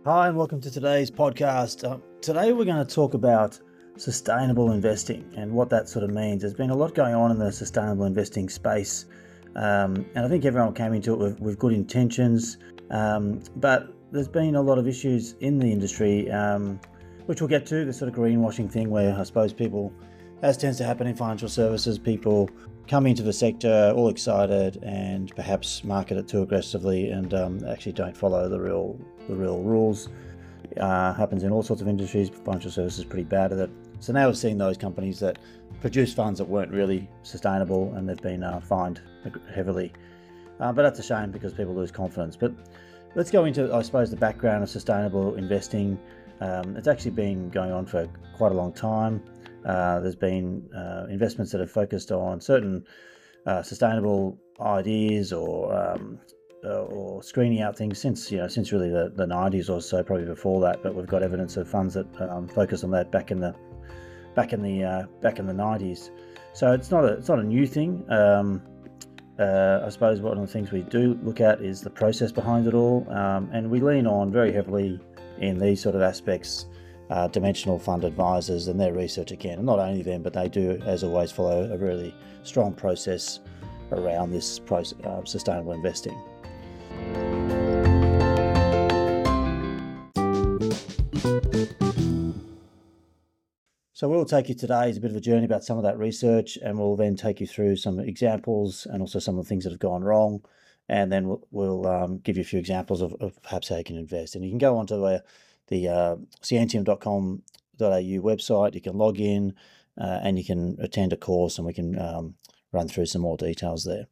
Hi, and welcome to today's podcast. Today we're going to talk about sustainable investing and what that sort of means. There's been a lot going on in the sustainable investing space, and I think everyone came into it with good intentions, but there's been a lot of issues in the industry, which we'll get to, the sort of greenwashing thing where I suppose people, as tends to happen in financial services, people come into the sector all excited and perhaps market it too aggressively and actually don't follow the real rules. Happens in all sorts of industries. Financial services is pretty bad at it. So now we're seeing those companies that produce funds that weren't really sustainable and they've been fined heavily. But that's a shame because people lose confidence. But let's go into, I suppose, the background of sustainable investing. It's actually been going on for quite a long time. There's been investments that have focused on certain sustainable ideas or screening out things since really the 90s or so, probably before that. But we've got evidence of funds that focus on that back in the 90s. So it's not a new thing. I suppose one of the things we do look at is the process behind it all, and we lean on very heavily in these sort of aspects dimensional fund advisors and their research again, and not only them, but they do, as always, follow a really strong process around this sustainable investing. So we'll take you today is a bit of a journey about some of that research, and we'll then take you through some examples and also some of the things that have gone wrong, and then we'll give you a few examples of perhaps how you can invest. And you can go onto the scientium.com.au website. You can log in and you can attend a course, and we can run through some more details there.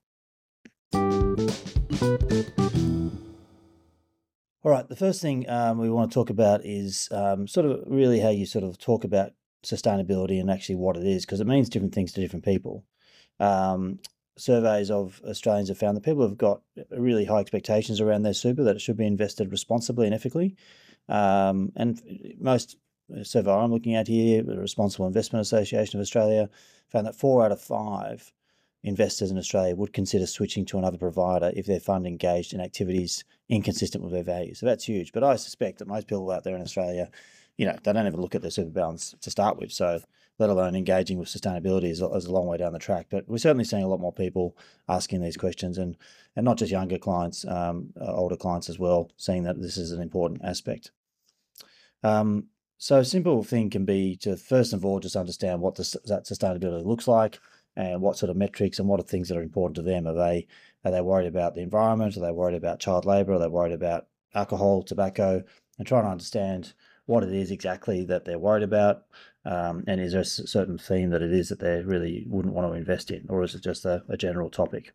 All right, the first thing we want to talk about is sort of really how you sort of talk about sustainability and actually what it is, because it means different things to different people. Surveys of Australians have found that people have got really high expectations around their super, that it should be invested responsibly and ethically. And most survey I'm looking at here, the Responsible Investment Association of Australia, found that 4 out of 5 investors in Australia would consider switching to another provider if their fund engaged in activities inconsistent with their values. So that's huge. But I suspect that most people out there in Australia, they don't even look at their super balance to start with. So let alone engaging with sustainability is a long way down the track. But we're certainly seeing a lot more people asking these questions, and not just younger clients, older clients as well, seeing that this is an important aspect. So a simple thing can be to first of all just understand what that sustainability looks like and what sort of metrics and what are things that are important to them. Are they worried about the environment? Are they worried about child labour? Are they worried about alcohol, tobacco? And trying to understand what it is exactly that they're worried about, and is there a certain theme that it is that they really wouldn't want to invest in, or is it just a general topic?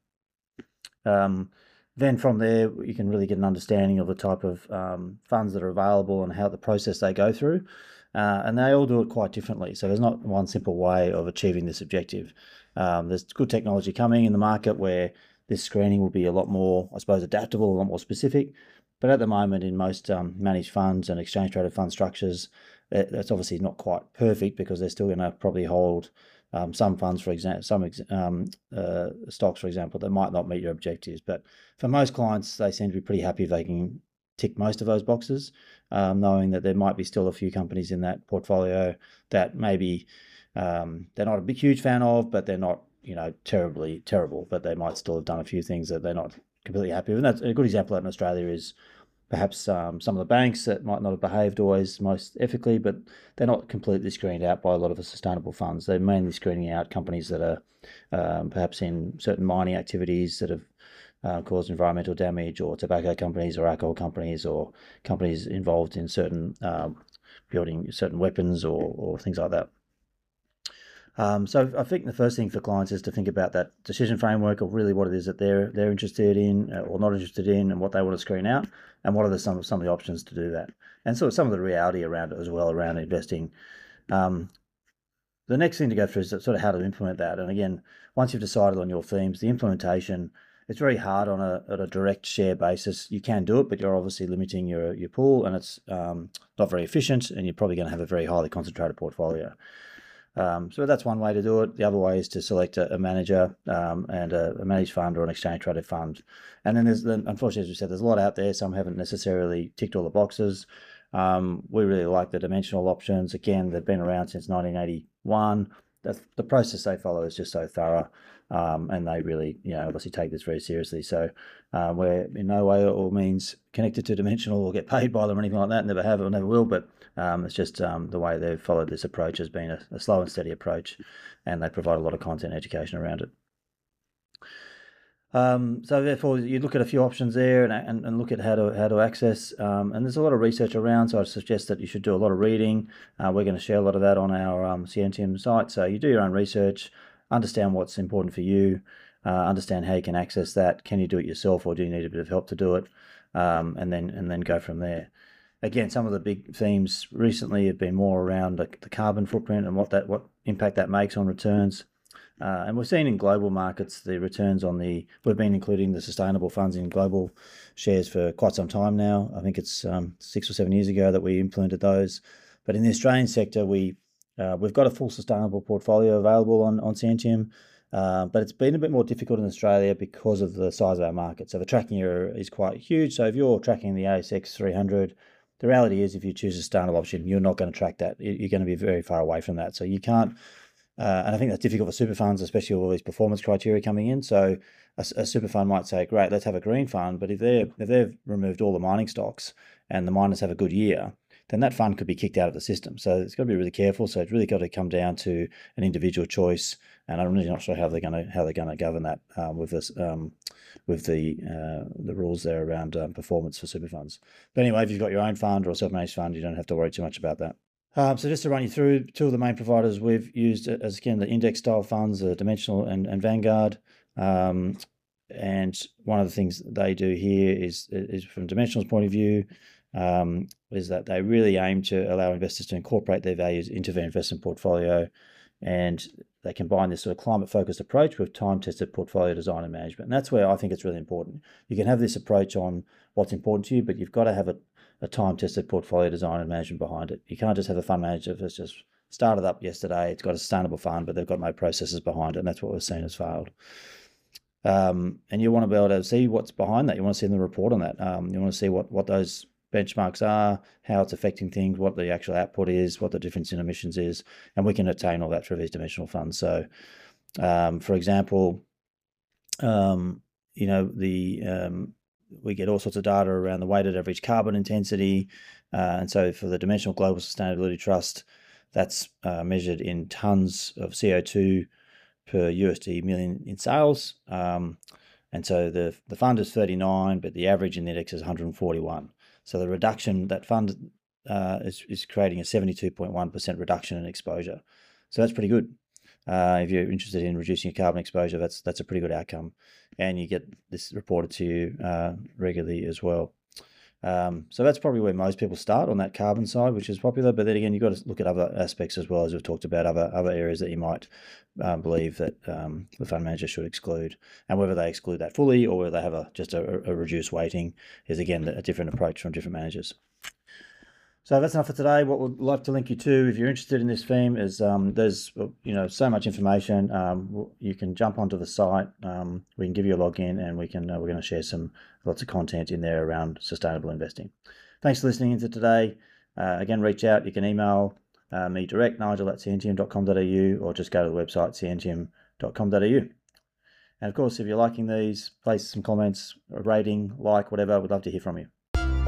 Then from there, you can really get an understanding of the type of funds that are available and how the process they go through. And they all do it quite differently. So there's not one simple way of achieving this objective. There's good technology coming in the market where this screening will be a lot more, I suppose, adaptable, a lot more specific. But at the moment, in most managed funds and exchange-traded fund structures, that's obviously not quite perfect because they're still going to probably hold some funds, for example, stocks, for example, that might not meet your objectives. But for most clients, they seem to be pretty happy if they can tick most of those boxes, knowing that there might be still a few companies in that portfolio that maybe they're not a big, huge fan of, but they're not, terribly terrible, but they might still have done a few things that they're not completely happy with. And that's a good example of that in Australia is perhaps some of the banks that might not have behaved always most ethically, but they're not completely screened out by a lot of the sustainable funds. They're mainly screening out companies that are perhaps in certain mining activities that have caused environmental damage, or tobacco companies or alcohol companies, or companies involved in certain building certain weapons or things like that. So I think the first thing for clients is to think about that decision framework of really what it is that they're interested in or not interested in, and what they want to screen out, and what are some of the options to do that, and sort of some of the reality around it as well around investing. The next thing to go through is sort of how to implement that. And again, once you've decided on your themes, the implementation, it's very hard on a direct share basis. You can do it, but you're obviously limiting your pool, and it's not very efficient, and you're probably going to have a very highly concentrated portfolio. So that's one way to do it. The other way is to select a manager and a managed fund or an exchange traded fund. And then unfortunately, as we said, there's a lot out there. Some haven't necessarily ticked all the boxes. We really like the dimensional options. Again, they've been around since 1981. The process they follow is just so thorough, and they really, obviously take this very seriously. So we're in no way or means connected to Dimensional or get paid by them or anything like that. Never have or never will. But it's just the way they've followed this approach has been a slow and steady approach, and they provide a lot of content and education around it. So therefore, you look at a few options there and look at how to access. And there's a lot of research around, so I suggest that you should do a lot of reading. We're going to share a lot of that on our CNTM site. So you do your own research, understand what's important for you, understand how you can access that. Can you do it yourself, or do you need a bit of help to do it? And then go from there. Again, some of the big themes recently have been more around the carbon footprint and what impact that makes on returns. And we've seen in global markets the returns we've been including the sustainable funds in global shares for quite some time now. I think it's 6 or 7 years ago that we implemented those. But in the Australian sector, we've got a full sustainable portfolio available on CNTM, but it's been a bit more difficult in Australia because of the size of our market. So the tracking error is quite huge. So if you're tracking the ASX 300, the reality is if you choose a sustainable option, you're not going to track that. You're going to be very far away from that. So you can't. And I think that's difficult for super funds, especially with all these performance criteria coming in. So a super fund might say, great, let's have a green fund. But if they've removed all the mining stocks and the miners have a good year, then that fund could be kicked out of the system. So it's got to be really careful. So it's really got to come down to an individual choice. And I'm really not sure how they're going to govern that with this with the rules there around performance for super funds. But anyway, if you've got your own fund or a self-managed fund, you don't have to worry too much about that. So just to run you through two of the main providers we've used as, again, the index style funds, the Dimensional and Vanguard. And one of the things they do here is from Dimensional's point of view, is that they really aim to allow investors to incorporate their values into their investment portfolio. And they combine this sort of climate-focused approach with time-tested portfolio design and management. And that's where I think it's really important. You can have this approach on what's important to you, but you've got to have a time-tested portfolio design and management behind it. You can't just have a fund manager that's just started up yesterday. It's got a sustainable fund, but they've got no processes behind it, and that's what we've seen has failed. And you want to be able to see what's behind that. You want to see the report on that. You want to see what those benchmarks are, how it's affecting things, what the actual output is, what the difference in emissions is, and we can attain all that through these dimensional funds. So, for example, we get all sorts of data around the weighted average carbon intensity, and so for the Dimensional Global Sustainability Trust, that's measured in tons of CO2 per USD million in sales, and so the fund is 39, but the average in the index is 141. So the reduction, that fund is creating a 72.1% reduction in exposure. So that's pretty good. If you're interested in reducing your carbon exposure, that's a pretty good outcome. And you get this reported to you regularly as well. So that's probably where most people start, on that carbon side, which is popular. But then again, you've got to look at other aspects as well, as we've talked about, other areas that you might believe that the fund manager should exclude. And whether they exclude that fully or whether they have just a reduced weighting is, again, a different approach from different managers. So that's enough for today. What we'd like to link you to, if you're interested in this theme, is there's so much information. You can jump onto the site. We can give you a login, and we're going to share lots of content in there around sustainable investing. Thanks for listening into today. Again, reach out. You can email me direct, nigel@cntm.com.au, or just go to the website cntm.com.au. And of course, if you're liking these, place some comments, a rating, like, whatever. We'd love to hear from you.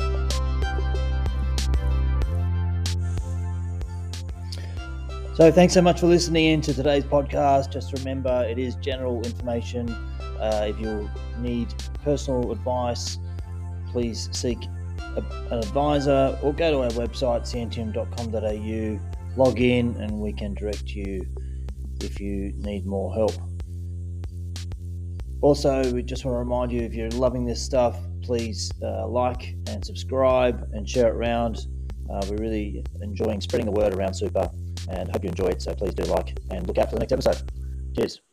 So thanks so much for listening in to today's podcast. Just remember, it is general information. If you need personal advice, please seek an advisor or go to our website, cntm.com.au, log in, and we can direct you if you need more help. Also, we just want to remind you, if you're loving this stuff, please like and subscribe and share it around. We're really enjoying spreading the word around super, and hope you enjoy it. So please do like and look out for the next episode. Cheers.